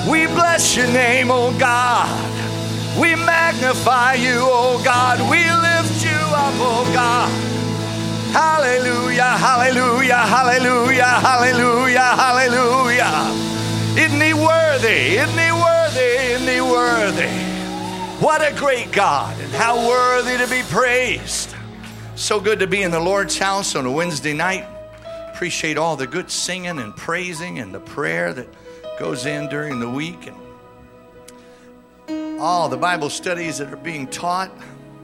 We bless your name, oh God. We magnify you, oh God. We lift you up, oh God. Hallelujah, hallelujah, hallelujah, hallelujah, hallelujah. Isn't he worthy? Isn't he worthy? Isn't he worthy? What a great God, and how worthy to be praised. So good to be in the Lord's house on a Wednesday night. Appreciate all the good singing and praising and the prayer that goes in during the week, and all the Bible studies that are being taught,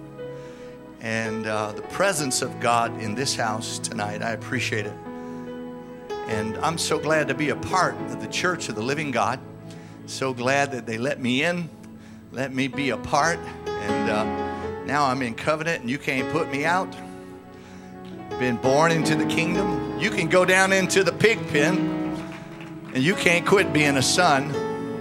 and the presence of God in this house tonight. I appreciate it. And I'm so glad to be a part of the Church of the Living God. So glad that they let me in, let me be a part, and now I'm in covenant and you can't put me out. Been born into the kingdom. You can go down into the pig pen and you can't quit being a son.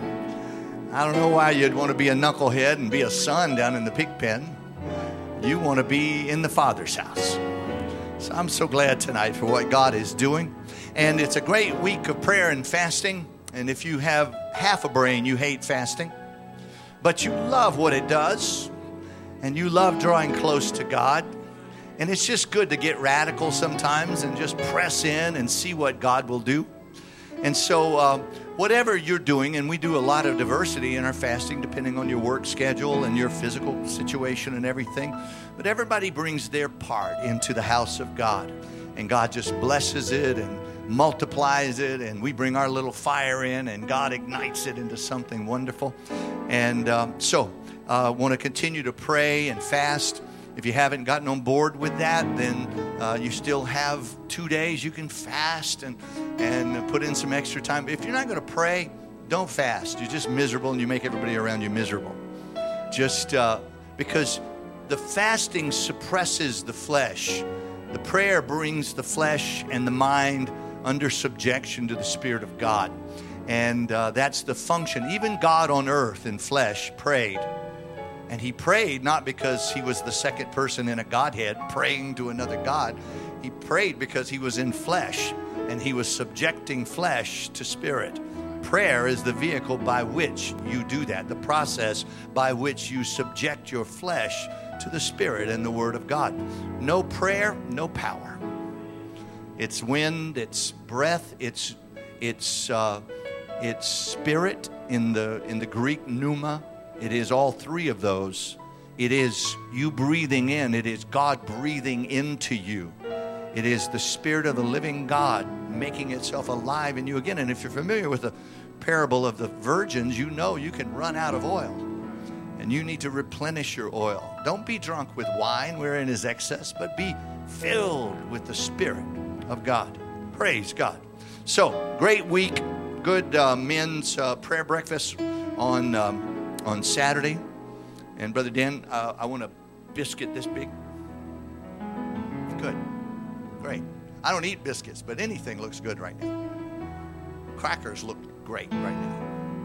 I don't know why you'd want to be a knucklehead and be a son down in the pig pen. You want to be in the Father's house. So I'm so glad tonight for what God is doing. And it's a great week of prayer and fasting. And if you have half a brain, you hate fasting. But you love what it does. And you love drawing close to God. And it's just good to get radical sometimes and just press in and see what God will do. And so whatever you're doing, and we do a lot of diversity in our fasting depending on your work schedule and your physical situation and everything. But everybody brings their part into the house of God. And God just blesses it and multiplies it. And we bring our little fire in and God ignites it into something wonderful. And so I want to continue to pray and fast. If you haven't gotten on board with that, then you still have 2 days you can fast and put in some extra time. If you're not going to pray, don't fast. You're just miserable and you make everybody around you miserable. Just because the fasting suppresses the flesh. The prayer brings the flesh and the mind under subjection to the Spirit of God. And that's the function. Even God on earth in flesh prayed. And he prayed not because he was the second person in a Godhead praying to another God. He prayed because he was in flesh and he was subjecting flesh to spirit. Prayer is the vehicle by which you do that, the process by which you subject your flesh to the Spirit and the Word of God. No prayer, no power. It's wind, it's breath, it's spirit in the Greek pneuma. It is all three of those. It is you breathing in. It is God breathing into you. It is the Spirit of the living God making itself alive in you again. And if you're familiar with the parable of the virgins, you know you can run out of oil. And you need to replenish your oil. Don't be drunk with wine wherein is excess, but be filled with the Spirit of God. Praise God. So, great week. Good men's prayer breakfast on Saturday. And Brother Dan, I want a biscuit this big. Good. Great. I don't eat biscuits, but anything looks good right now. Crackers look great right now.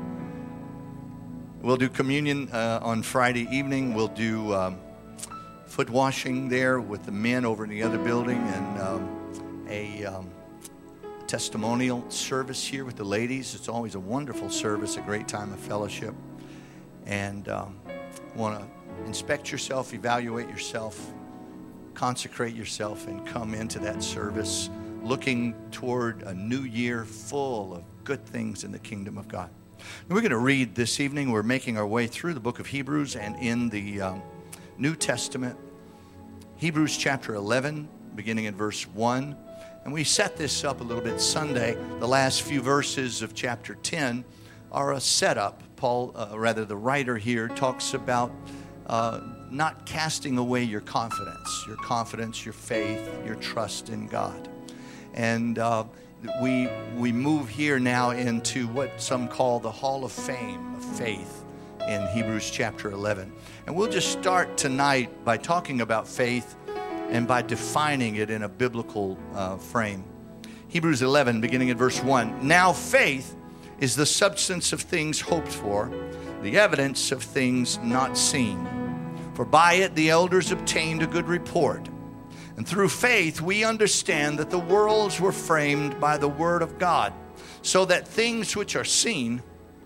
We'll do communion on Friday evening. We'll do foot washing there with the men over in the other building, and a testimonial service here with the ladies. It's always a wonderful service, a great time of fellowship. And want to inspect yourself, evaluate yourself, consecrate yourself, and come into that service looking toward a new year full of good things in the kingdom of God. And we're going to read this evening. We're making our way through the book of Hebrews and in the New Testament. Hebrews chapter 11, beginning in verse 1. And we set this up a little bit Sunday. The last few verses of chapter 10 are a setup. Paul, the writer here, talks about not casting away your confidence, your faith, your trust in God. And we move here now into what some call the Hall of Fame of faith in Hebrews chapter 11. And we'll just start tonight by talking about faith and by defining it in a biblical frame. Hebrews 11, beginning at verse 1. Now faith is the substance of things hoped for, the evidence of things not seen. For by it the elders obtained a good report. And through faith we understand that the worlds were framed by the word of God, so that things which are seen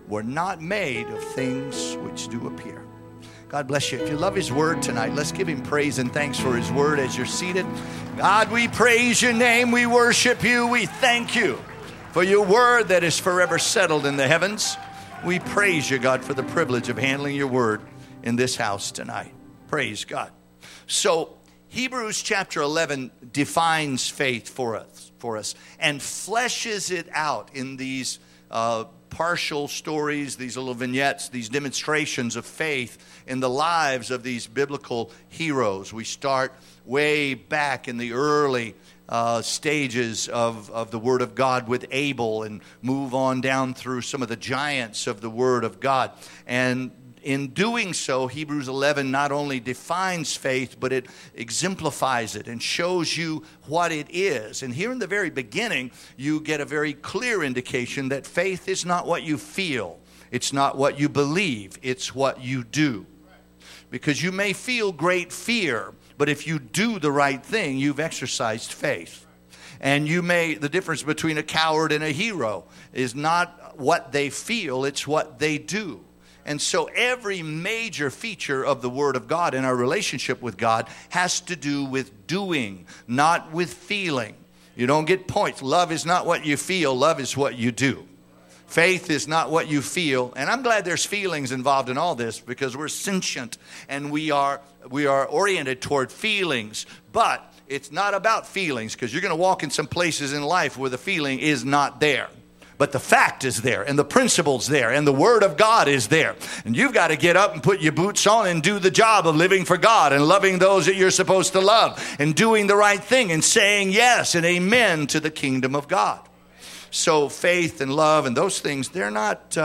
were not made of things which do appear. God bless you. If you love his word tonight, let's give him praise and thanks for his word as you're seated. God, we praise your name. We worship you. We thank you for your word that is forever settled in the heavens. We praise you, God, for the privilege of handling your word in this house tonight. Praise God. So Hebrews chapter 11 defines faith for us and fleshes it out in these partial stories, these little vignettes, these demonstrations of faith in the lives of these biblical heroes. We start way back in the early stages of the Word of God with Abel and move on down through some of the giants of the Word of God. And in doing so, Hebrews 11 not only defines faith, but it exemplifies it and shows you what it is. And here in the very beginning, you get a very clear indication that faith is not what you feel. It's not what you believe. It's what you do. Because you may feel great fear, but if you do the right thing, you've exercised faith. And the difference between a coward and a hero is not what they feel, it's what they do. And so every major feature of the Word of God in our relationship with God has to do with doing, not with feeling. You don't get points. Love is not what you feel. Love is what you do. Faith is not what you feel. And I'm glad there's feelings involved in all this because we're sentient and we are oriented toward feelings. But it's not about feelings because you're going to walk in some places in life where the feeling is not there. But the fact is there, and the principle's there, and the Word of God is there. And you've got to get up and put your boots on and do the job of living for God and loving those that you're supposed to love and doing the right thing and saying yes and amen to the kingdom of God. So faith and love and those things, they're not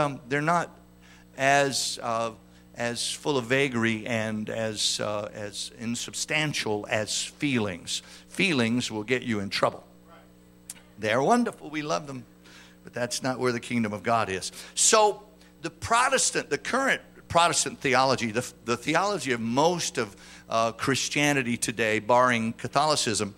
as full of vagary and as insubstantial as feelings. Feelings will get you in trouble. They're wonderful. We love them. But that's not where the kingdom of God is. So the current Protestant theology, the theology of most of Christianity today, barring Catholicism,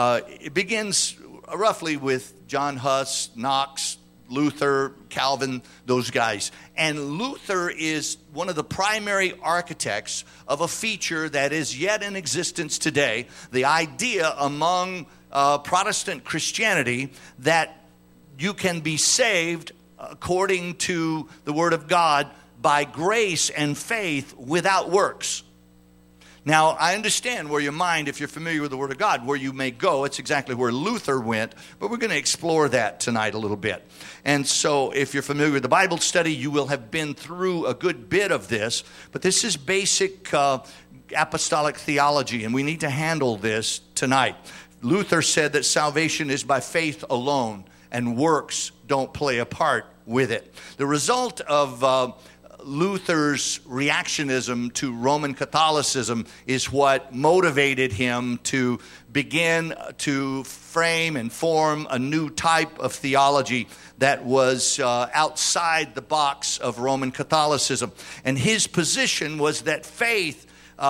it begins roughly with John Huss, Knox, Luther, Calvin, those guys. And Luther is one of the primary architects of a feature that is yet in existence today, the idea among Protestant Christianity that you can be saved according to the Word of God by grace and faith without works. Now, I understand where your mind, if you're familiar with the Word of God, where you may go. It's exactly where Luther went, but we're going to explore that tonight a little bit. And so if you're familiar with the Bible study, you will have been through a good bit of this, but this is basic apostolic theology, and we need to handle this tonight. Luther said that salvation is by faith alone, and works don't play a part with it. The result of Luther's reactionism to Roman Catholicism is what motivated him to begin to frame and form a new type of theology that was outside the box of Roman Catholicism. And his position was that faith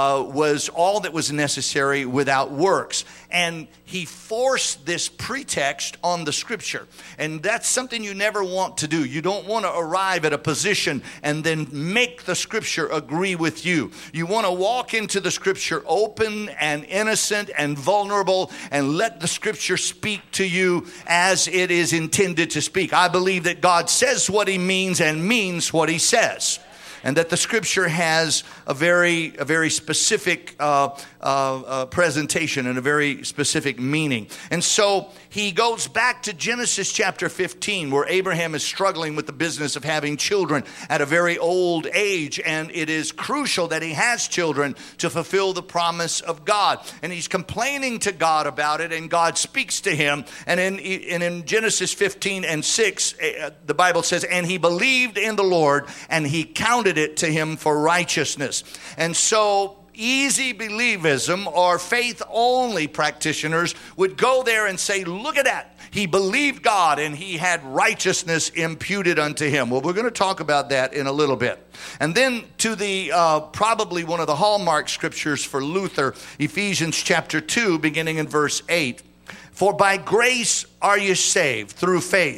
was all that was necessary without works. And he forced this pretext on the Scripture. And that's something you never want to do. You don't want to arrive at a position and then make the Scripture agree with you. You want to walk into the Scripture open and innocent and vulnerable and let the Scripture speak to you as it is intended to speak. I believe that God says what He means and means what He says. And that the Scripture has a very specific presentation and a very specific meaning. And so he goes back to Genesis chapter 15, where Abraham is struggling with the business of having children at a very old age. And it is crucial that he has children to fulfill the promise of God. And he's complaining to God about it, and God speaks to him. And in Genesis 15 and 6, the Bible says, and he believed in the Lord, and he counted it to him for righteousness. And so easy believism or faith only practitioners would go there and say, look at that. He believed God and he had righteousness imputed unto him. Well, we're going to talk about that in a little bit. And then to the probably one of the hallmark scriptures for Luther, Ephesians chapter 2, beginning in verse 8. For by grace are you saved through faith.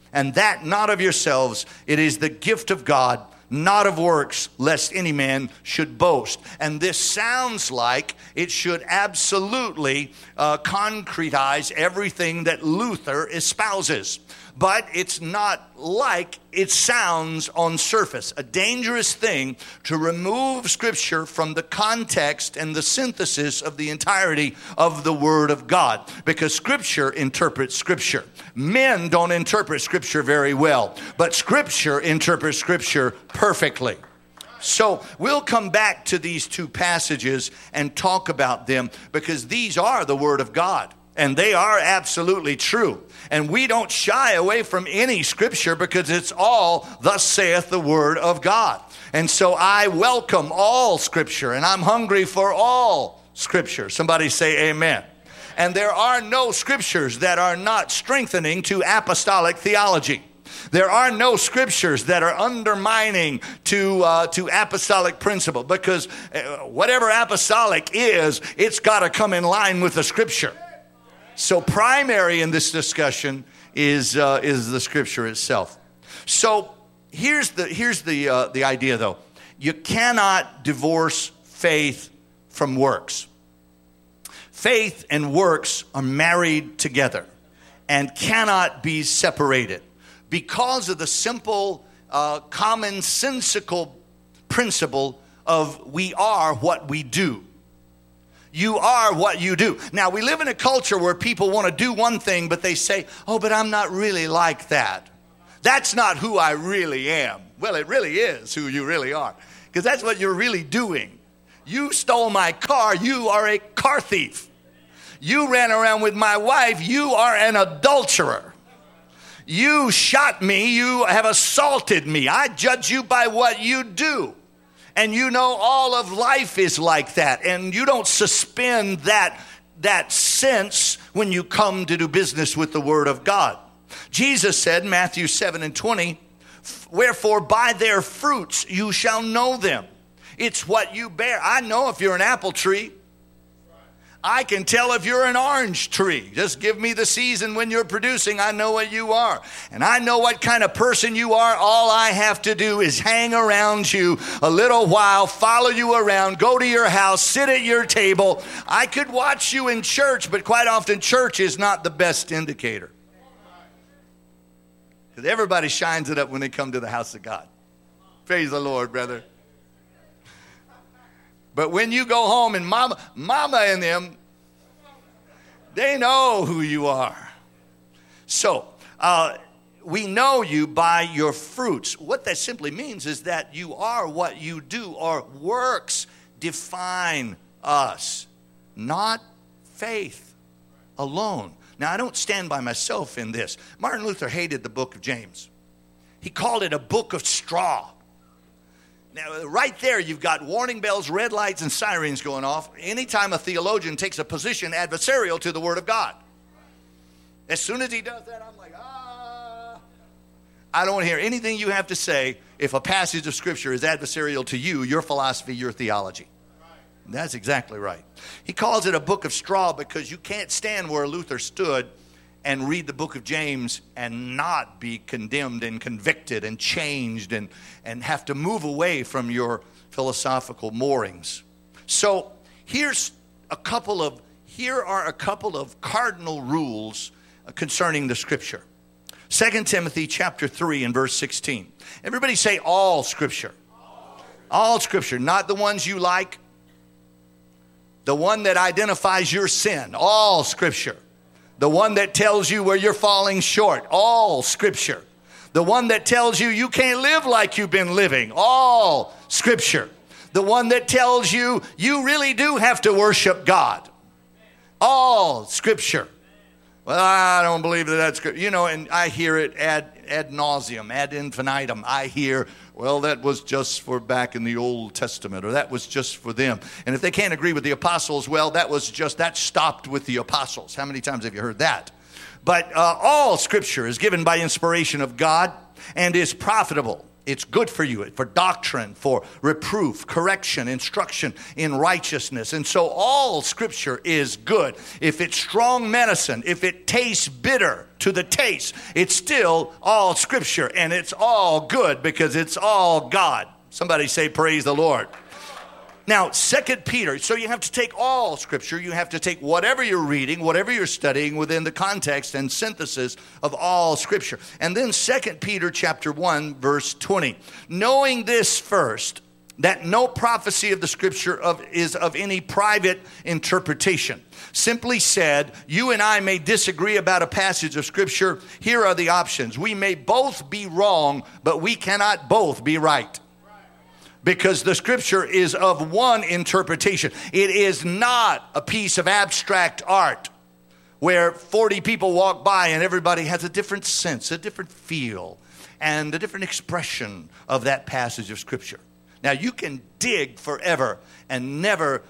and that not of yourselves. It is the gift of God, not of works, lest any man should boast. And this sounds like it should absolutely concretize everything that Luther espouses. But it's not like it sounds on surface. A dangerous thing to remove Scripture from the context and the synthesis of the entirety of the Word of God. Because Scripture interprets Scripture. Men don't interpret Scripture very well, but Scripture interprets Scripture perfectly. So we'll come back to these two passages and talk about them, because these are the Word of God. And they are absolutely true. And we don't shy away from any Scripture, because it's all thus saith the Word of God. And so I welcome all Scripture, and I'm hungry for all Scripture. Somebody say amen. And there are no Scriptures that are not strengthening to apostolic theology. There are no Scriptures that are undermining to apostolic principle, because whatever apostolic is, it's got to come in line with the Scripture. So primary in this discussion is the Scripture itself. So here's the idea, though. You cannot divorce faith from works. Faith and works are married together and cannot be separated because of the simple, commonsensical principle of we are what we do. You are what you do. Now, we live in a culture where people want to do one thing, but they say, oh, but I'm not really like that. That's not who I really am. Well, it really is who you really are, because that's what you're really doing. You stole my car. You are a car thief. You ran around with my wife. You are an adulterer. You shot me. You have assaulted me. I judge you by what you do. And you know all of life is like that. And you don't suspend that sense when you come to do business with the Word of God. Jesus said, Matthew 7:20, wherefore by their fruits you shall know them. It's what you bear. I know if you're an apple tree. I can tell if you're an orange tree. Just give me the season when you're producing. I know what you are. And I know what kind of person you are. All I have to do is hang around you a little while, follow you around, go to your house, sit at your table. I could watch you in church, but quite often church is not the best indicator. Because everybody shines it up when they come to the house of God. Praise the Lord, brother. But when you go home and mama and them, they know who you are. So, we know you by your fruits. What that simply means is that you are what you do, or works define us, not faith alone. Now, I don't stand by myself in this. Martin Luther hated the book of James. He called it a book of straw. Now, right there, you've got warning bells, red lights, and sirens going off anytime a theologian takes a position adversarial to the Word of God. As soon as he does that, I'm like, I don't want to hear anything you have to say if a passage of Scripture is adversarial to you, your philosophy, your theology. That's exactly right. He calls it a book of straw because you can't stand where Luther stood and read the book of James and not be condemned and convicted and changed and have to move away from your philosophical moorings. So here are a couple of cardinal rules concerning the Scripture. 2 Timothy chapter 3 and verse 16. Everybody say all Scripture. All Scripture, not the ones you like. The one that identifies your sin. All Scripture. The one that tells you where you're falling short. All Scripture. The one that tells you can't live like you've been living. All Scripture. The one that tells you really do have to worship God. All Scripture. Well, I don't believe that's Scripture. You know, and I hear it ad nauseum, ad infinitum. I hear, well, that was just for back in the Old Testament, or that was just for them. And if they can't agree with the apostles, well, that stopped with the apostles. How many times have you heard that? But all Scripture is given by inspiration of God and is profitable It's good for you, for doctrine, for reproof, correction, instruction in righteousness. And so all Scripture is good. If it's strong medicine, if it tastes bitter to the taste, it's still all Scripture. And it's all good because it's all God. Somebody say, praise the Lord. Now, 2 Peter, so you have to take all Scripture. You have to take whatever you're reading, whatever you're studying within the context and synthesis of all Scripture. And then 2 Peter chapter 1, verse 20. Knowing this first, that no prophecy of the Scripture is of any private interpretation. Simply said, you and I may disagree about a passage of Scripture. Here are the options. We may both be wrong, but we cannot both be right. Because the Scripture is of one interpretation. It is not a piece of abstract art where 40 people walk by and everybody has a different sense, a different feel, and a different expression of that passage of Scripture. Now, you can dig forever and never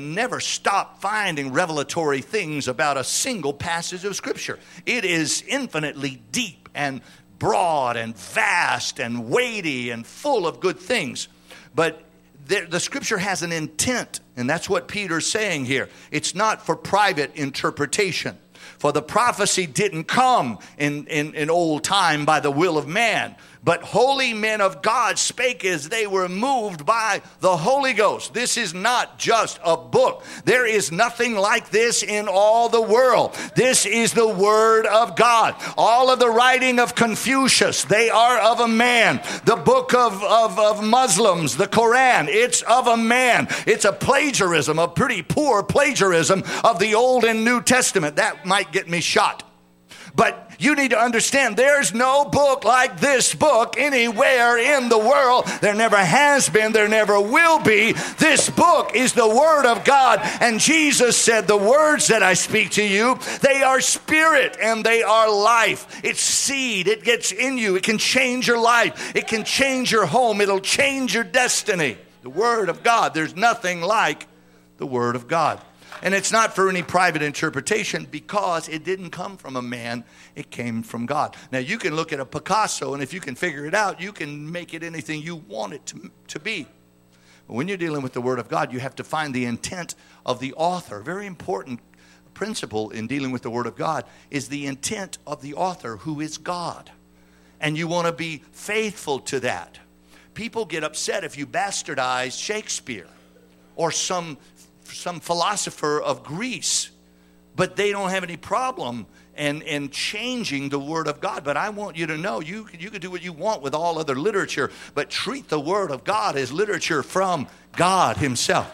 stop finding revelatory things about a single passage of Scripture. It is infinitely deep and broad and vast and weighty and full of good things. But the Scripture has an intent, and that's what Peter's saying here. It's not for private interpretation. For the prophecy didn't come in old time by the will of man, but holy men of God spake as they were moved by the Holy Ghost. This is not just a book. There is nothing like this in all the world. This is the Word of God. All of the writing of Confucius, they are of a man. The book of Muslims, the Quran, it's of a man. It's a plagiarism, a pretty poor plagiarism of the Old and New Testament. That might get me shot. But you need to understand there's no book like this book anywhere in the world. There never has been. There never will be. This book is the Word of God. And Jesus said, the words that I speak to you, they are spirit and they are life. It's seed. It gets in you. It can change your life. It can change your home. It'll change your destiny. The Word of God. There's nothing like the Word of God. And it's not for any private interpretation because it didn't come from a man. It came from God. Now, you can look at a Picasso, and if you can figure it out, you can make it anything you want it to be. But when you're dealing with the Word of God, you have to find the intent of the author. Very important principle in dealing with the Word of God is the intent of the author, who is God. And you want to be faithful to that. People get upset if you bastardize Shakespeare or some philosopher of Greece, but they don't have any problem in changing the Word of God. But I want you to know you can do what you want with all other literature, but treat the Word of God as literature from God Himself.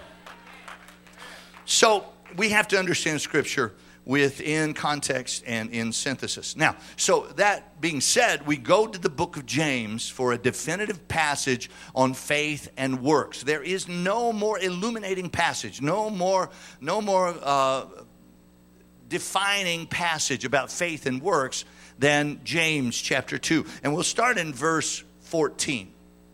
So we have to understand Scripture within context and in synthesis. Now, so that being said, we go to the book of James for a definitive passage on faith and works. There is no more illuminating passage, no more defining passage about faith and works than James chapter 2. And we'll start in verse 14.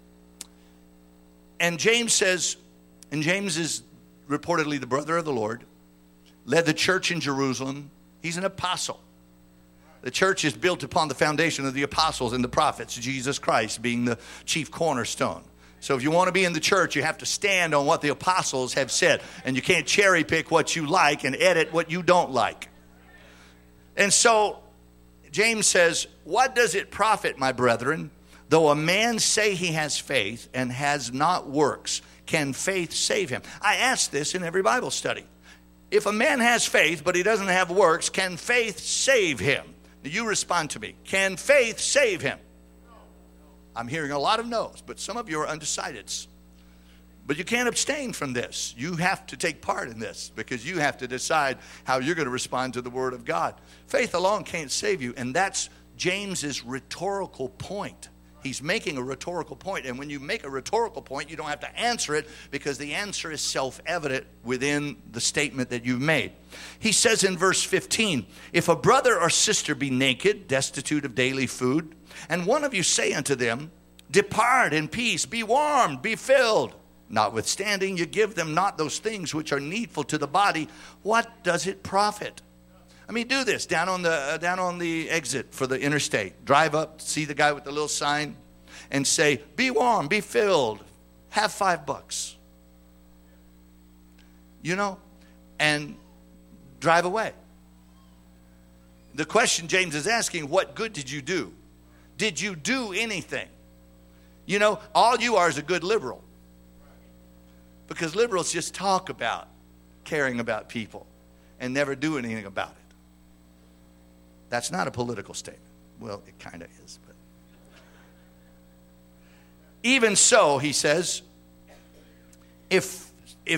And James says, and James is reportedly the brother of the Lord, led the church in Jerusalem. He's an apostle. The church is built upon the foundation of the apostles and the prophets, Jesus Christ being the chief cornerstone. So if you want to be in the church, you have to stand on what the apostles have said. And you can't cherry pick what you like and edit what you don't like. And so James says, what does it profit, my brethren, though a man say he has faith and has not works? Can faith save him? I ask this in every Bible study. If a man has faith, but he doesn't have works, can faith save him? You respond to me. Can faith save him? I'm hearing a lot of no's, but some of you are undecideds. But you can't abstain from this. You have to take part in this because you have to decide how you're going to respond to the Word of God. Faith alone can't save you, and that's James's rhetorical point. He's making a rhetorical point. And when you make a rhetorical point, you don't have to answer it because the answer is self-evident within the statement that you've made. He says in verse 15, if a brother or sister be naked, destitute of daily food, and one of you say unto them, depart in peace, be warmed, be filled. Notwithstanding, you give them not those things which are needful to the body, what does it profit? I mean, do this down on the exit for the interstate. Drive up, see the guy with the little sign. and say, be warm, be filled, have $5. And drive away. The question James is asking, what good did you do? Did you do anything? All you are is a good liberal. Because liberals just talk about caring about people and never do anything about it. That's not a political statement. Well, it kind of is. But even so, he says, if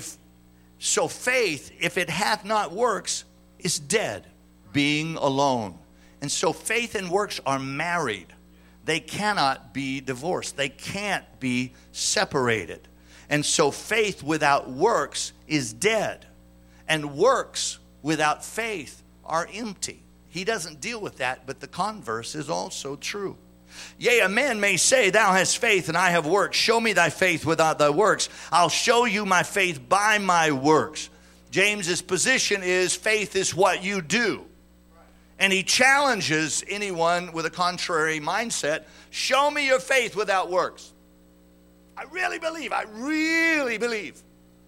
faith, if it hath not works, is dead, being alone. And so faith and works are married. They cannot be divorced. They can't be separated. And so faith without works is dead. And works without faith are empty. He doesn't deal with that, but the converse is also true. Yea, a man may say, thou hast faith and I have works. Show me thy faith without thy works. I'll show you my faith by my works. James's position is faith is what you do. And he challenges anyone with a contrary mindset. Show me your faith without works. I really believe.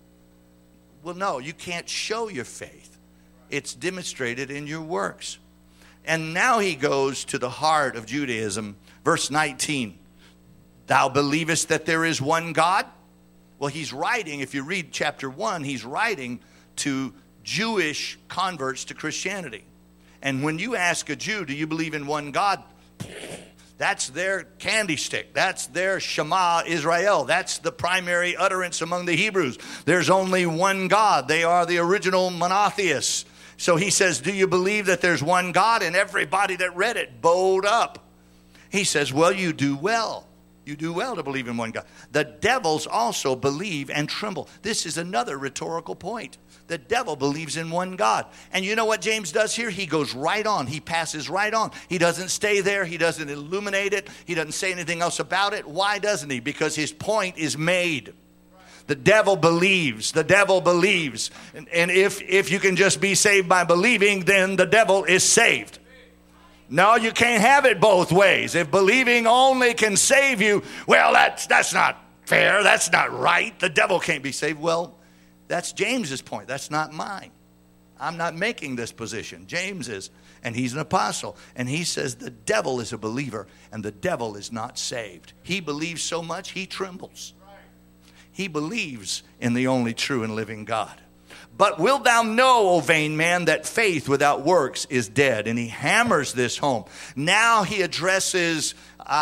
Well, no, you can't show your faith. It's demonstrated in your works. And now he goes to the heart of Judaism. Verse 19, thou believest that there is one God? Well, he's writing, if you read chapter 1, he's writing to Jewish converts to Christianity. And when you ask a Jew, do you believe in one God? That's their candy stick. That's their Shema Israel. That's the primary utterance among the Hebrews. There's only one God. They are the original monotheists. So he says, do you believe that there's one God? And everybody that read it bowed up. He says, well, you do well. You do well to believe in one God. The devils also believe and tremble. This is another rhetorical point. The devil believes in one God. And you know what James does here? He goes right on. He passes right on. He doesn't stay there. He doesn't illuminate it. He doesn't say anything else about it. Why doesn't he? Because his point is made. The devil believes. The devil believes. And if you can just be saved by believing, then the devil is saved. No, you can't have it both ways. If believing only can save you, well, that's not fair. That's not right. The devil can't be saved. Well, that's James's point. That's not mine. I'm not making this position. James is, and he's an apostle. And he says the devil is a believer and the devil is not saved. He believes so much he trembles. He believes in the only true and living God. But wilt thou know, O vain man, that faith without works is dead? And he hammers this home. Now he addresses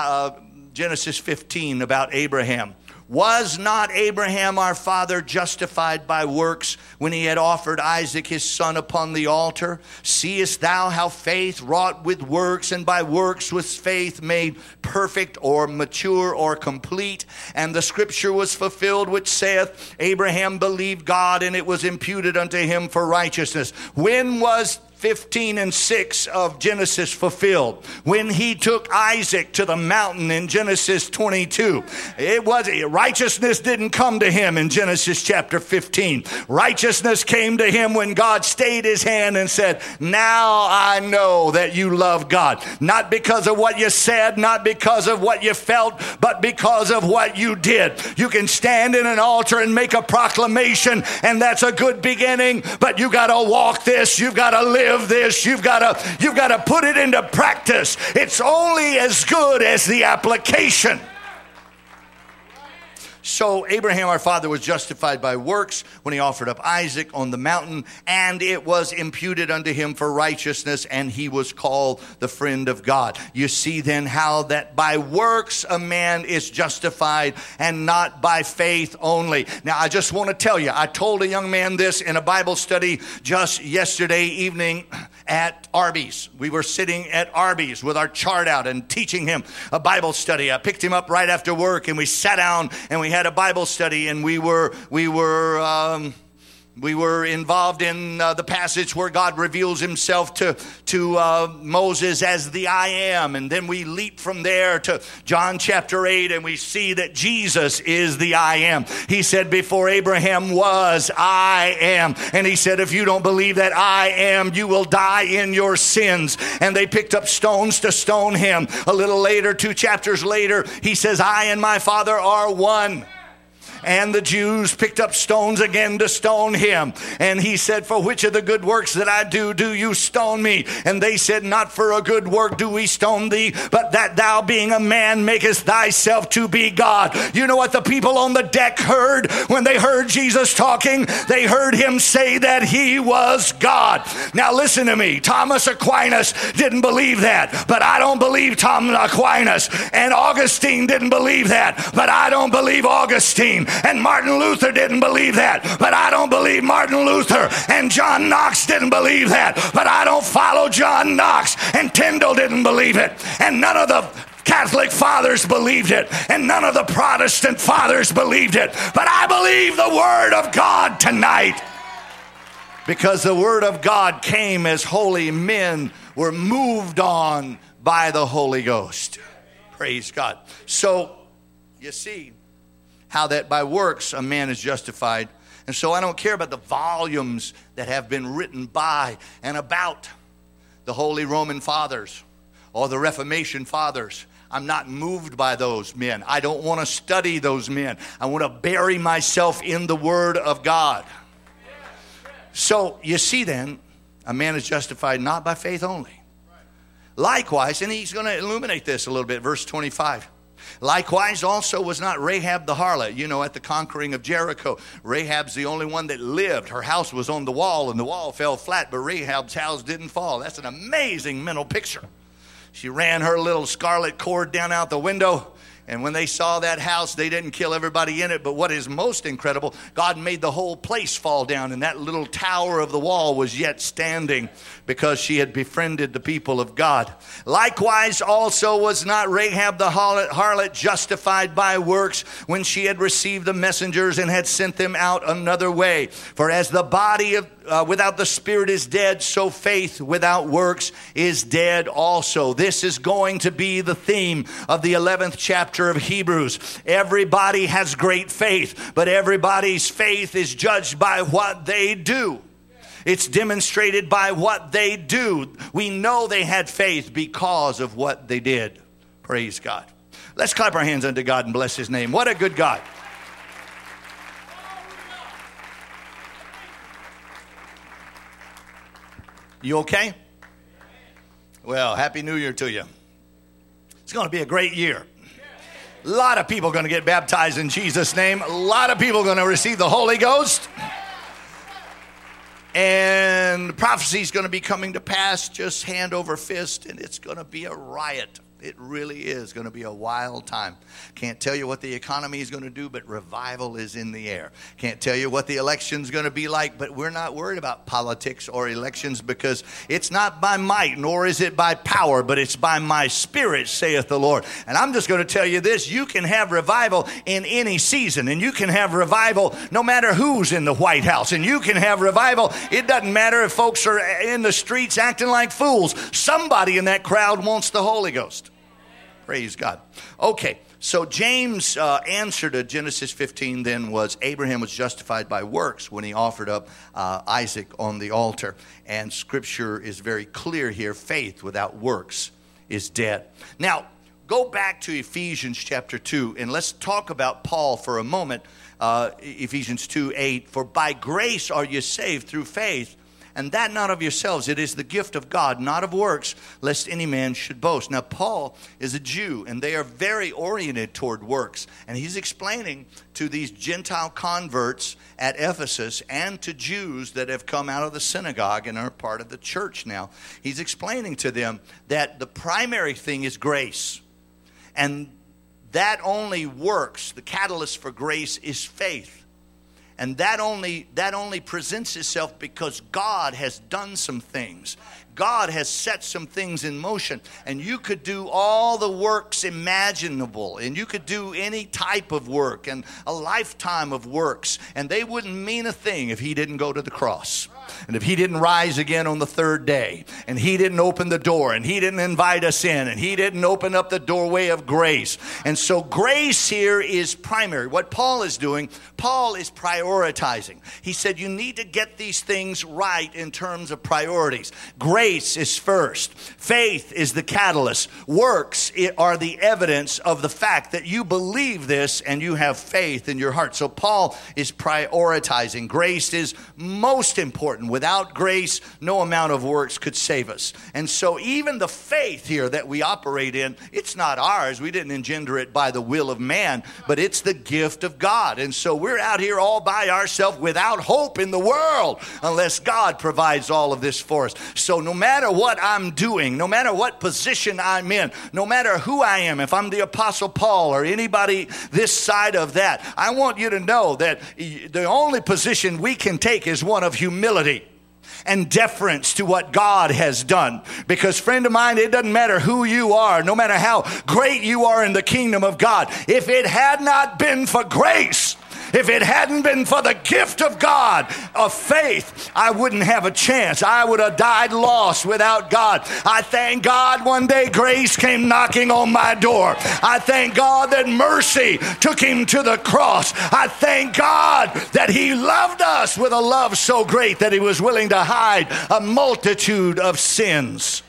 Genesis 15 about Abraham. Was not Abraham our father justified by works when he had offered Isaac his son upon the altar? Seest thou how faith wrought with works, and by works was faith made perfect or mature or complete? And the scripture was fulfilled which saith, Abraham believed God, and it was imputed unto him for righteousness. When was 15 and 6 of Genesis fulfilled? When he took Isaac to the mountain in Genesis 22. Righteousness didn't come to him in Genesis chapter 15. Righteousness came to him when God stayed his hand and said, now I know that you love God. Not because of what you said, not because of what you felt, but because of what you did. You can stand in an altar and make a proclamation, and that's a good beginning, but you got to walk this, you've got to live this, you've got to put it into practice. It's only as good as the application. So Abraham our father was justified by works when he offered up Isaac on the mountain, and it was imputed unto him for righteousness, and he was called the friend of God. You see then how that by works a man is justified and not by faith only. Now I just want to tell you, I told a young man this in a Bible study just yesterday evening at Arby's. We were sitting at Arby's with our chart out and teaching him a Bible study. I picked him up right after work and we sat down and we had a Bible study, and we were We were involved in the passage where God reveals himself to Moses as the I am. And then we leap from there to John chapter 8, and we see that Jesus is the I am. He said, before Abraham was, I am. And he said, if you don't believe that I am, you will die in your sins. And they picked up stones to stone him. A little later, 2 chapters later, he says, I and my Father are one. And the Jews picked up stones again to stone him. And he said, for which of the good works that I do you stone me? And they said, not for a good work do we stone thee, but that thou being a man makest thyself to be God. You know what the people on the deck heard when they heard Jesus talking? They heard him say that he was God. Now listen to me. Thomas Aquinas didn't believe that, but I don't believe Thomas Aquinas. And Augustine didn't believe that, but I don't believe Augustine. And Martin Luther didn't believe that, but I don't believe Martin Luther. And John Knox didn't believe that, but I don't follow John Knox. And Tyndale didn't believe it. And none of the Catholic fathers believed it. And none of the Protestant fathers believed it. But I believe the Word of God tonight. Because the Word of God came as holy men were moved on by the Holy Ghost. Praise God. So, you see how that by works a man is justified. And so I don't care about the volumes that have been written by and about the Holy Roman Fathers or the Reformation Fathers. I'm not moved by those men. I don't want to study those men. I want to bury myself in the Word of God. So you see then, a man is justified not by faith only. Likewise, and he's going to illuminate this a little bit, verse 25. Likewise also was not Rahab the harlot, at the conquering of Jericho. Rahab's the only one that lived. Her house was on the wall and the wall fell flat, but Rahab's house didn't fall. That's an amazing mental picture. She ran her little scarlet cord down out the window. And when they saw that house, they didn't kill everybody in it. But what is most incredible, God made the whole place fall down. And that little tower of the wall was yet standing because she had befriended the people of God. Likewise also was not Rahab the harlot justified by works when she had received the messengers and had sent them out another way. For as the body without the spirit is dead, so faith without works is dead also. This is going to be the theme of the 11th chapter of Hebrews. Everybody has great faith, but everybody's faith is judged by what they do. It's demonstrated by what they do. We know they had faith because of what they did. Praise God. Let's clap our hands unto God and bless his name. What a good God. You okay? Well, Happy New Year to you. It's going to be a great year. A lot of people are going to get baptized in Jesus' name. A lot of people are going to receive the Holy Ghost. And prophecy is going to be coming to pass just hand over fist, and it's going to be a riot. It really is going to be a wild time. Can't tell you what the economy is going to do, but revival is in the air. Can't tell you what the election's going to be like, but we're not worried about politics or elections because it's not by might, nor is it by power, but it's by my spirit, saith the Lord. And I'm just going to tell you this, you can have revival in any season, and you can have revival no matter who's in the White House, and you can have revival. It doesn't matter if folks are in the streets acting like fools. Somebody in that crowd wants the Holy Ghost. Praise God. Okay, so James' answer to Genesis 15 then was Abraham was justified by works when he offered up Isaac on the altar. And Scripture is very clear here. Faith without works is dead. Now, go back to Ephesians chapter 2, and let's talk about Paul for a moment. Ephesians 2:8, for by grace are you saved through faith, and that not of yourselves. It is the gift of God, not of works, lest any man should boast. Now, Paul is a Jew, and they are very oriented toward works. And he's explaining to these Gentile converts at Ephesus and to Jews that have come out of the synagogue and are part of the church now. He's explaining to them that the primary thing is grace. And that only works. The catalyst for grace is faith. And that only presents itself because God has done some things. God has set some things in motion, and you could do all the works imaginable, and you could do any type of work and a lifetime of works, and they wouldn't mean a thing if he didn't go to the cross. And if he didn't rise again on the third day, and he didn't open the door, and he didn't invite us in, and he didn't open up the doorway of grace. And so grace here is primary. What Paul is doing, Paul is prioritizing. He said you need to get these things right in terms of priorities. Grace is first. Faith is the catalyst. Works are the evidence of the fact that you believe this and you have faith in your heart. So Paul is prioritizing. Grace is most important. Without grace, no amount of works could save us. And so even the faith here that we operate in, it's not ours. We didn't engender it by the will of man, but it's the gift of God. And so we're out here all by ourselves without hope in the world unless God provides all of this for us. So no matter what I'm doing, no matter what position I'm in, no matter who I am, if I'm the Apostle Paul or anybody this side of that, I want you to know that the only position we can take is one of humility and deference to what God has done. Because, friend of mine, it doesn't matter who you are, no matter how great you are in the kingdom of God. If it had not been for grace, if it hadn't been for the gift of God, of faith, I wouldn't have a chance. I would have died lost without God. I thank God one day grace came knocking on my door. I thank God that mercy took him to the cross. I thank God that he loved us with a love so great that he was willing to hide a multitude of sins.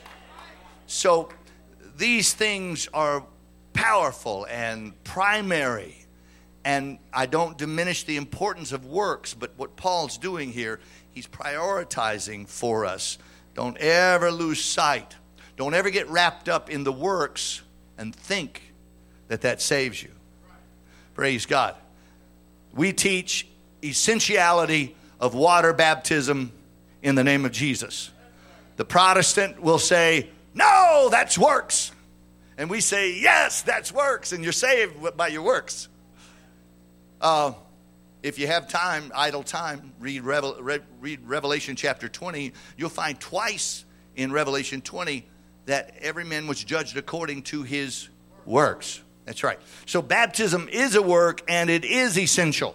So these things are powerful and primary. And I don't diminish the importance of works, but what Paul's doing here, he's prioritizing for us. Don't ever lose sight. Don't ever get wrapped up in the works and think that that saves you. Praise God. We teach essentiality of water baptism in the name of Jesus. The Protestant will say, no, that's works. And we say, yes, that's works, and you're saved by your works. If you have time, idle time, read Revelation chapter 20. You'll find twice in Revelation 20 that every man was judged according to his works. That's right. So baptism is a work, and it is essential.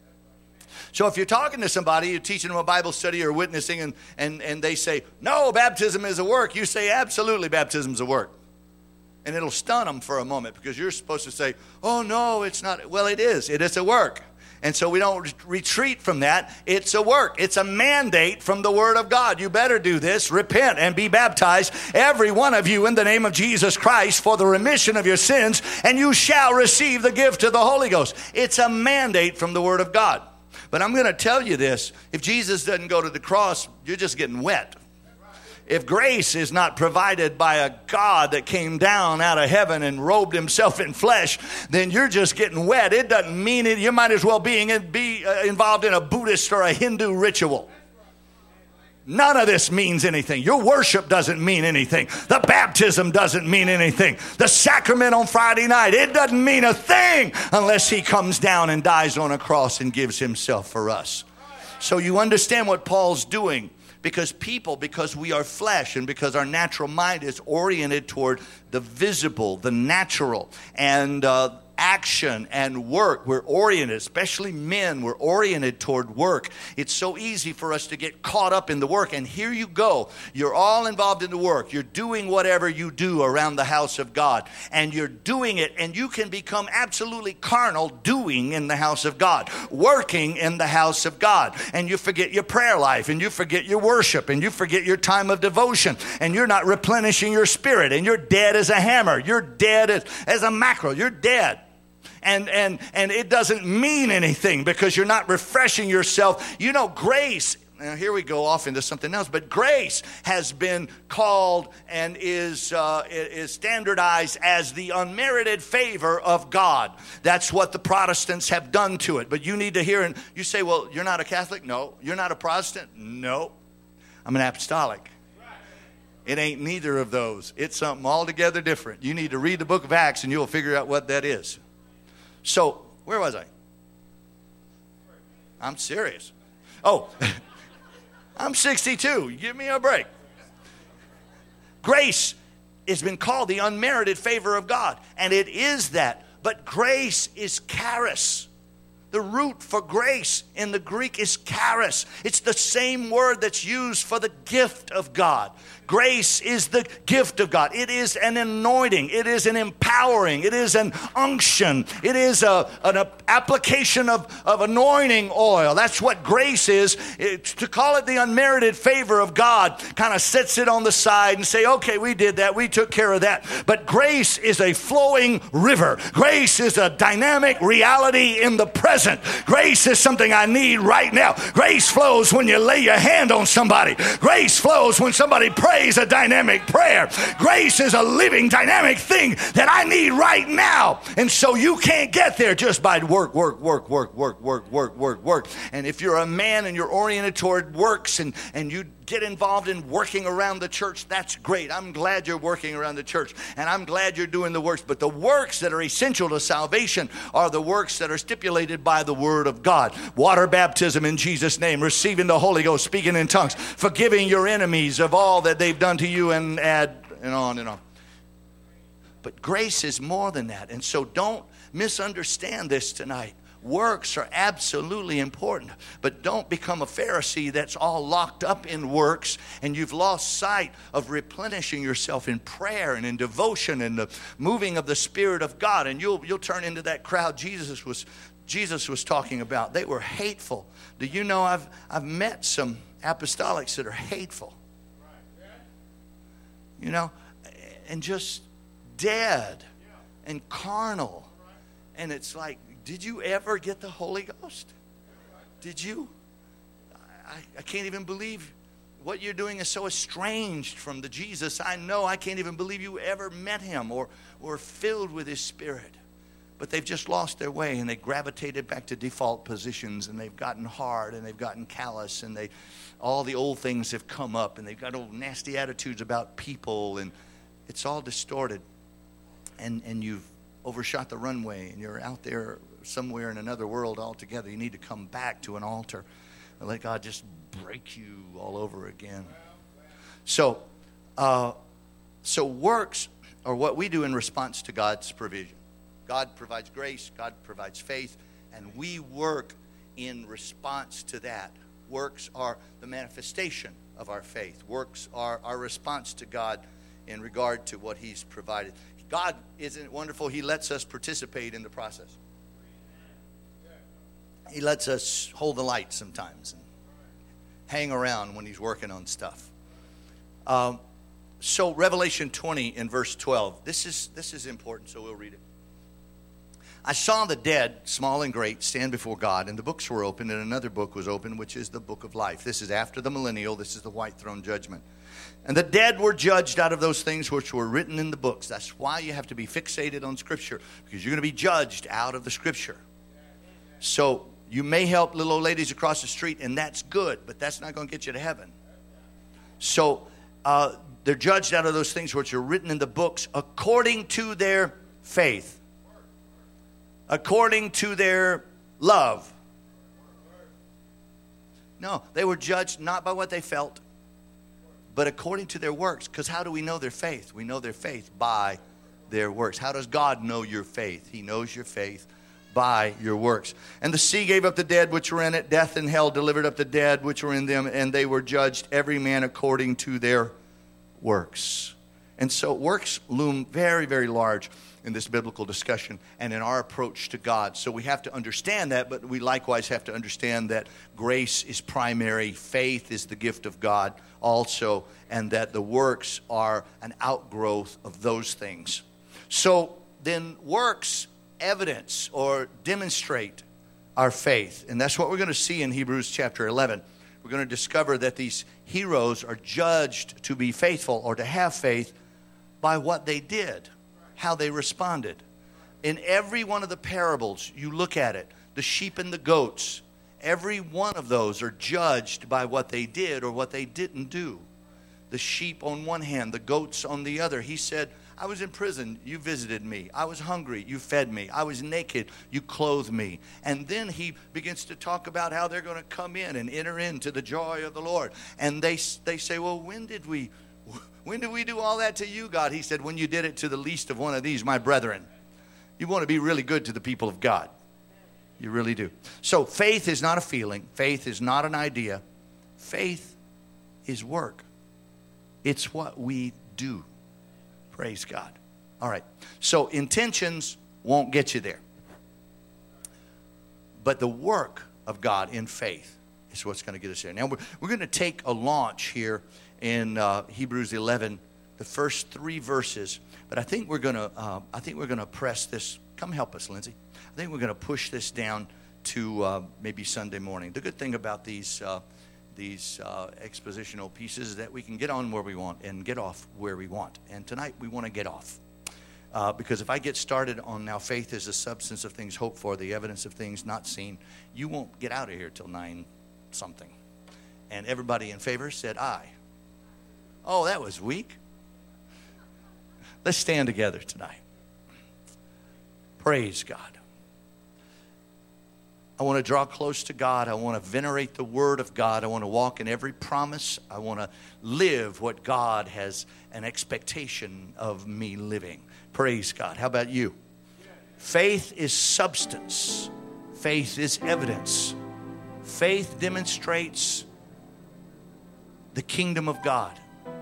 So if you're talking to somebody, you're teaching them a Bible study or witnessing, and they say, no, baptism is a work, you say, absolutely, baptism is a work. And it'll stun them for a moment because you're supposed to say, oh, no, it's not. Well, it is. It is a work. And so we don't retreat from that. It's a work. It's a mandate from the Word of God. You better do this. Repent and be baptized, every one of you, in the name of Jesus Christ for the remission of your sins, and you shall receive the gift of the Holy Ghost. It's a mandate from the Word of God. But I'm going to tell you this. If Jesus doesn't go to the cross, you're just getting wet. If grace is not provided by a God that came down out of heaven and robed himself in flesh, then you're just getting wet. It doesn't mean it. You might as well be involved in a Buddhist or a Hindu ritual. None of this means anything. Your worship doesn't mean anything. The baptism doesn't mean anything. The sacrament on Friday night, it doesn't mean a thing unless he comes down and dies on a cross and gives himself for us. So you understand what Paul's doing. Because we are flesh, and because our natural mind is oriented toward the visible, the natural, and action and work. We're oriented, especially men, we're oriented toward work. It's so easy for us to get caught up in the work. And here you go. You're all involved in the work. You're doing whatever you do around the house of God. And you're doing it, and you can become absolutely carnal doing in the house of God, working in the house of God. And you forget your prayer life, and you forget your worship, and you forget your time of devotion, and you're not replenishing your spirit, and you're dead as a hammer. You're dead as a mackerel. You're dead. And it doesn't mean anything because you're not refreshing yourself. You know, grace, now here we go off into something else, but grace has been called and is standardized as the unmerited favor of God. That's what the Protestants have done to it. But you need to hear, and you say, well, you're not a Catholic? No. You're not a Protestant? No. I'm an apostolic. It ain't neither of those. It's something altogether different. You need to read the book of Acts and you'll figure out what that is. So, where was I? I'm serious. Oh, I'm 62. Give me a break. Grace has been called the unmerited favor of God, and it is that. But grace is charis. The root for grace in the Greek is charis. It's the same word that's used for the gift of God. Grace is the gift of God. It is an anointing. It is an empowering. It is an unction. It is an application of anointing oil. That's what grace is. To call it the unmerited favor of God kind of sets it on the side and say, okay, we did that. We took care of that. But grace is a flowing river. Grace is a dynamic reality in the present. Grace is something I need right now. Grace flows when you lay your hand on somebody. Grace flows when somebody prays a dynamic prayer. Grace is a living, dynamic thing that I need right now. And so you can't get there just by work. And if you're a man and you're oriented toward works and you get involved in working around the church, that's great. I'm glad you're working around the church, and I'm glad you're doing the works. But the works that are essential to salvation are the works that are stipulated by the Word of God. Water baptism in Jesus' name, receiving the Holy Ghost, speaking in tongues, forgiving your enemies of all that they've done to you, and add and on and on. But grace is more than that. And so don't misunderstand this tonight. Works are absolutely important, but don't become a Pharisee that's all locked up in works, and you've lost sight of replenishing yourself in prayer and in devotion and the moving of the Spirit of God, and you'll turn into that crowd Jesus was talking about. They were hateful. Do you know I've met some apostolics that are hateful, you know, and just dead and carnal, and it's like, did you ever get the Holy Ghost? Did you? I can't even believe what you're doing is so estranged from the Jesus I know. I can't even believe you ever met him or were filled with his Spirit. But they've just lost their way, and they gravitated back to default positions, and they've gotten hard, and they've gotten callous, and all the old things have come up, and they've got old nasty attitudes about people, and it's all distorted. And you've overshot the runway, and you're out there somewhere in another world altogether. You need to come back to an altar and let God just break you all over again. So works are what we do in response to God's provision. God provides grace, God provides faith, and we work in response to that. Works are the manifestation of our faith. Works are our response to God in regard to what he's provided. God, isn't it wonderful? He lets us participate in the process. He lets us hold the light sometimes and hang around when he's working on stuff. So Revelation 20 in verse 12. This is important, so we'll read it. I saw the dead, small and great, stand before God, and the books were opened, and another book was opened, which is the book of life. This is after the millennial. This is the white throne judgment. And the dead were judged out of those things which were written in the books. That's why you have to be fixated on Scripture, because you're going to be judged out of the Scripture. So you may help little old ladies across the street, and that's good, but that's not going to get you to heaven. So they're judged out of those things which are written in the books according to their faith, according to their love. No, they were judged not by what they felt, but according to their works. Because how do we know their faith? We know their faith by their works. How does God know your faith? He knows your faith by your works. And the sea gave up the dead which were in it. Death and hell delivered up the dead which were in them. And they were judged every man according to their works. And so works loom very, very large in this biblical discussion and in our approach to God. So we have to understand that, but we likewise have to understand that grace is primary, faith is the gift of God also, and that the works are an outgrowth of those things. So then works evidence or demonstrate our faith, and that's what we're going to see in Hebrews chapter 11. We're going to discover that these heroes are judged to be faithful or to have faith by what they did, how they responded. In every one of the parables, you look at it, the sheep and the goats, every one of those are judged by what they did or what they didn't do. The sheep on one hand, the goats on the other. He said, I was in prison, you visited me. I was hungry, you fed me. I was naked, you clothed me. And then he begins to talk about how they're going to come in and enter into the joy of the Lord. And they say, well, when did we do all that to you, God? He said, when you did it to the least of one of these, my brethren. You want to be really good to the people of God. You really do. So faith is not a feeling. Faith is not an idea. Faith is work. It's what we do. Praise God. All right. So intentions won't get you there. But the work of God in faith is what's going to get us there. Now we're going to take a launch here in Hebrews 11, the first 3 verses. But I think we're going to press this. Come help us, Lindsay. I think we're going to push this down to maybe Sunday morning. The good thing about these expositional pieces is that we can get on where we want and get off where we want. And tonight we want to get off. Because if I get started on now faith is the substance of things hoped for, the evidence of things not seen, you won't get out of here till 9 something. And everybody in favor said aye. Oh, that was weak. Let's stand together tonight. Praise God. I want to draw close to God. I want to venerate the Word of God. I want to walk in every promise. I want to live what God has an expectation of me living. Praise God. How about you? Faith is substance. Faith is evidence. Faith demonstrates the kingdom of God.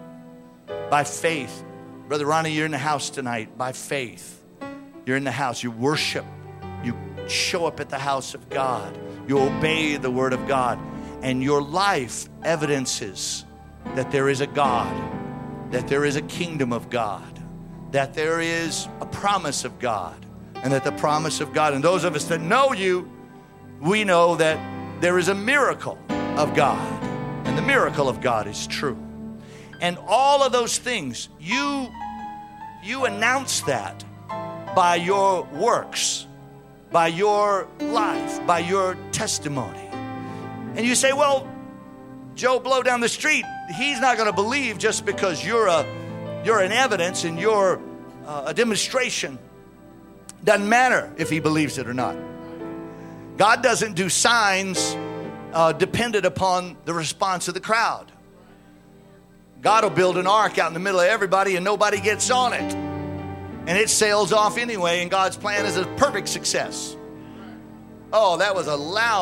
By faith. Brother Ronnie, you're in the house tonight. By faith. You're in the house. You worship. You show up at the house of God. You obey the word of God. And your life evidences that there is a God. That there is a kingdom of God. That there is a promise of God. And that the promise of God, and those of us that know you, we know that there is a miracle of God. And the miracle of God is true. And all of those things, you announce that by your works, by your life, by your testimony. And you say, well, Joe Blow down the street, he's not going to believe just because you're an evidence and you're a demonstration. Doesn't matter if he believes it or not. God doesn't do signs dependent upon the response of the crowd. God will build an ark out in the middle of everybody and nobody gets on it. And it sails off anyway, and God's plan is a perfect success. Oh, that was a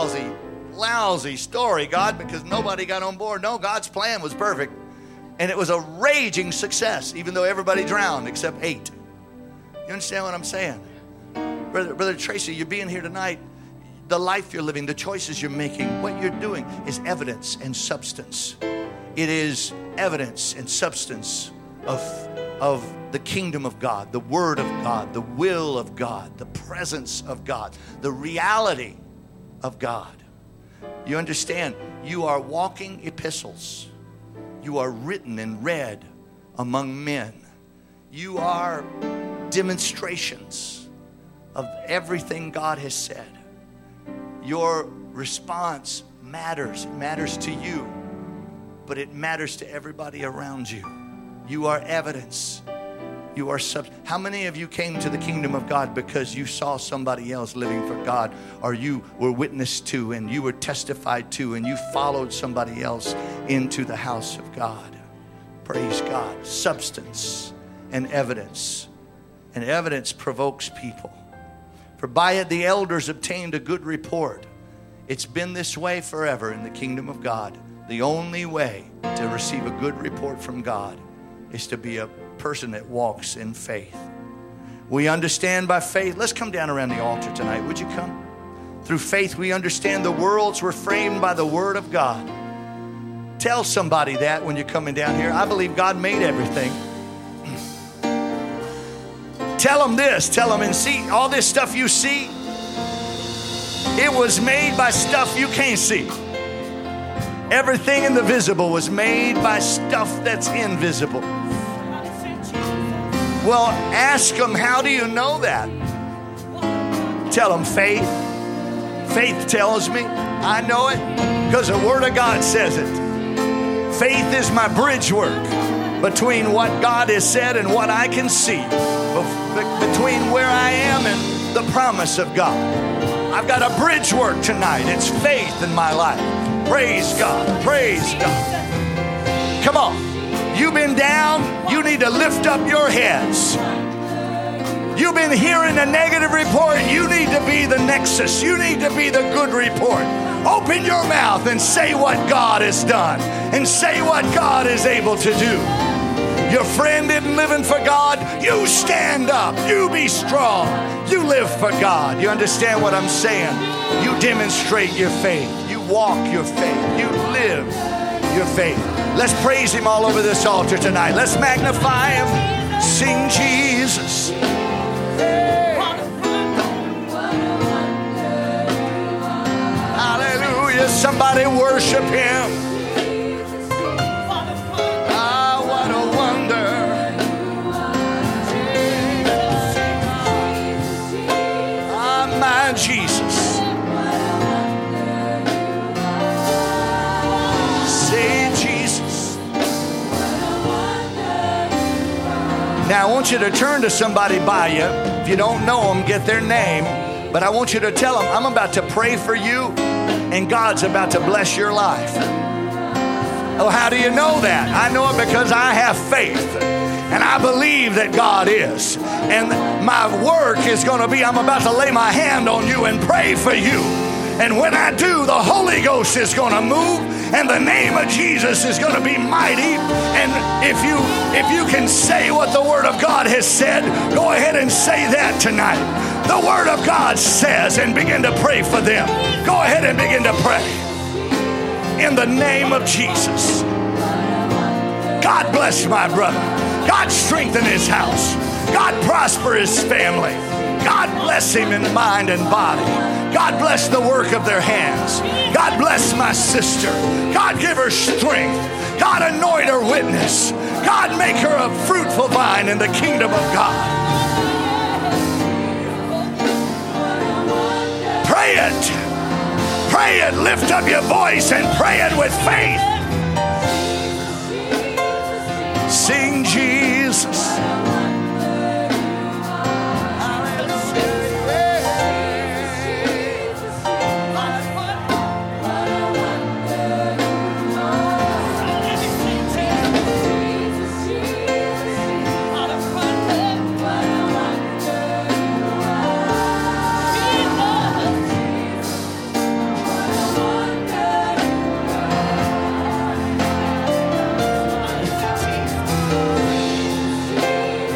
lousy story, God, because nobody got on board. No, God's plan was perfect. And it was a raging success, even though everybody drowned except 8. You understand what I'm saying? Brother Tracy, you're being here tonight. The life you're living, the choices you're making, what you're doing is evidence and substance. It is evidence and substance of the kingdom of God, the word of God, the will of God, the presence of God, the reality of God. You understand? You are walking epistles. You are written and read among men. You are demonstrations of everything God has said. Your response matters. It matters to you, but it matters to everybody around you. You are evidence. You are How many of you came to the kingdom of God because you saw somebody else living for God, or you were witnessed to and you were testified to and you followed somebody else into the house of God? Praise God. Substance and evidence. And evidence provokes people. For by it the elders obtained a good report. It's been this way forever in the kingdom of God. The only way to receive a good report from God is to be a person that walks in faith. We understand by faith. Let's come down around the altar tonight. Would you come? Through faith we understand the worlds were framed by the word of God. Tell somebody that when you're coming down here. I believe God made everything. Tell them this. Tell them, and see, all this stuff you see, it was made by stuff you can't see. Everything in the visible was made by stuff that's invisible. Well, ask them, how do you know that? Tell them, faith. Faith tells me. I know it because the Word of God says it. Faith is my bridge work. between what God has said and what I can see, between where I am and the promise of God. I've got a bridge work tonight. It's faith in my life. Praise God. Praise God. Come on. You've been down. You need to lift up your heads. You've been hearing a negative report. You need to be the nexus. You need to be the good report. Open your mouth and say what God has done and say what God is able to do. Your friend isn't living for God. You stand up. You be strong. You live for God. You understand what I'm saying? You demonstrate your faith. You walk your faith. You live your faith. Let's praise Him all over this altar tonight. Let's magnify Him. Sing Jesus. Hallelujah. Somebody worship Him. Jesus. Say Jesus. Now I want you to turn to somebody by you. If you don't know them, get their name. But I want you to tell them, I'm about to pray for you and God's about to bless your life. Oh, how do you know that? I know it because I have faith. And I believe that God is. And my work is going to be, I'm about to lay my hand on you and pray for you. And when I do, the Holy Ghost is going to move and the name of Jesus is going to be mighty. And if you can say what the Word of God has said, go ahead and say that tonight. The Word of God says, and begin to pray for them. Go ahead and begin to pray. In the name of Jesus. God bless my brother. God strengthen his house. God prosper his family. God bless him in mind and body. God bless the work of their hands. God bless my sister. God give her strength. God anoint her witness. God make her a fruitful vine in the kingdom of God. Pray it. Pray it. Lift up your voice and pray it with faith. Sing Jesus.